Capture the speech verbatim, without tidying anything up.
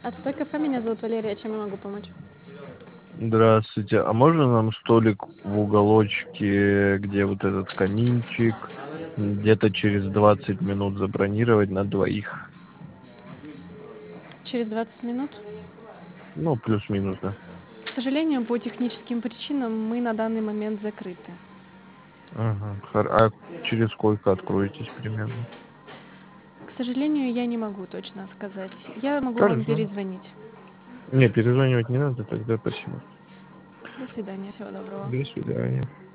Отстой кафе, меня зовут Валерия, чем я могу помочь? Здравствуйте. А можно нам столик в уголочке, где вот этот каминчик, где-то через двадцать минут забронировать на двоих? Через двадцать минут? Ну, плюс-минус, да. К сожалению, по техническим причинам мы на данный момент закрыты. Ага. Хор- А через сколько откроетесь примерно? К сожалению, я не могу точно сказать. Я могу вам Хорошо. перезвонить. Не, перезванивать не надо, тогда спасибо. До свидания, всего доброго. До свидания.